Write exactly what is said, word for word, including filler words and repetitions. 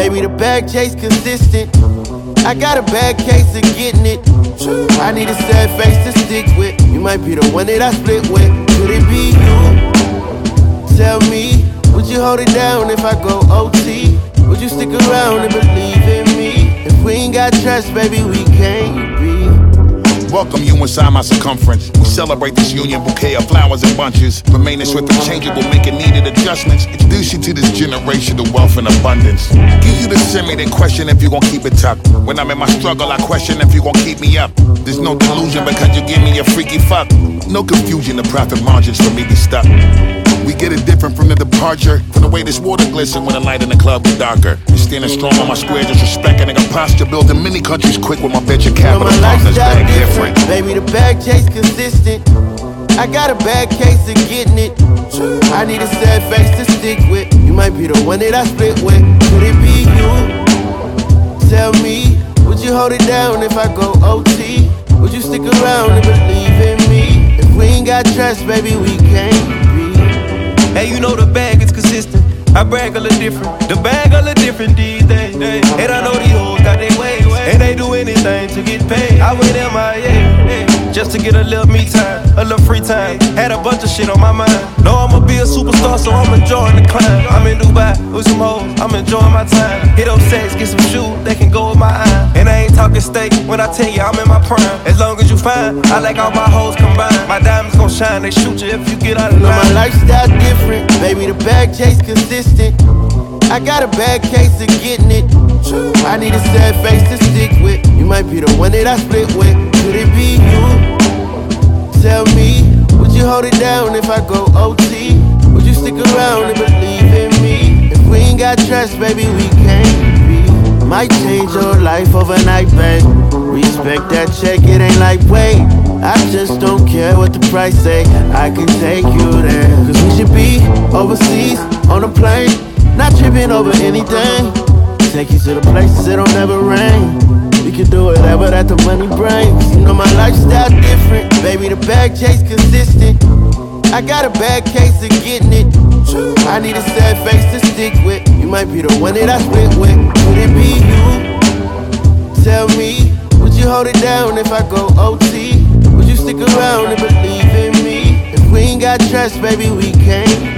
Baby, the bag chase consistent. I got a bad case of getting it. I need a sad face to stick with. You might be the one that I split with. Could it be you? Tell me, would you hold it down if I go O T? Would you stick around and believe in me? If we ain't got trust, baby, we can't be. Welcome you inside my circumference. We celebrate this union, bouquet of flowers and bunches. Remaining swift and changeable, making needed adjustments. Introduce you to this generation of wealth and abundance. Give you the semi, then question if you gon' keep it tucked. When I'm in my struggle, I question if you gon' keep me up. There's no delusion because you give me a freaky fuck. No confusion, the profit margins for me to stuck. We get it different from the departure. From the way this water glisten when the light in the club get darker. Standing strong on my square, just respecting a posture. Building many countries quick with my venture capital. You know, my partners bag different. different. Baby, the bag chase consistent. I got a bad case of getting it. I need a sad face to stick with. You might be the one that I split with. Could it be you? Tell me, would you hold it down if I go O T? Would you stick around and believe in me? If we ain't got trust, baby, we can't be. Hey, you know the bag is consistent. I brag a little different. The bag a little different these days. And I know these hoes got their way. And they do anything to get paid. I went M I A just to get a little me time, a little free time. Had a bunch of shit on my mind. Know I'ma be a superstar, so I'm enjoying the climb. I'm in Dubai with some hoes, I'm enjoying my time. Hit up sex, get some shoes, they can go with my eye. And I ain't talking steak when I tell you I'm in my prime. As long as you fine, I like all my hoes combined. My diamonds gon' shine, they shoot you if you get out of line. You know my lifestyle different, baby, the bag chase consistent. I got a bad case of getting it. I need a sad face to stick with. You might be the one that I split with. Could it be you? Tell me, would you hold it down if I go O T? Would you stick around and believe in me? If we ain't got trust, baby, we can't be. Might change your life overnight, babe. Respect that check, it ain't like wait. I just don't care what the price say. I can take you there. Cause we should be overseas on a plane, not tripping over anything. Take you to the places it don't ever rain. We can do whatever that the money brings. You know my lifestyle different. Baby, the bag chase consistent. I got a bad case of getting it. I need a sad face to stick with. You might be the one that I split with. Could it be you? Tell me, would you hold it down if I go O T? Would you stick around and believe in me? If we ain't got trust, baby, we can't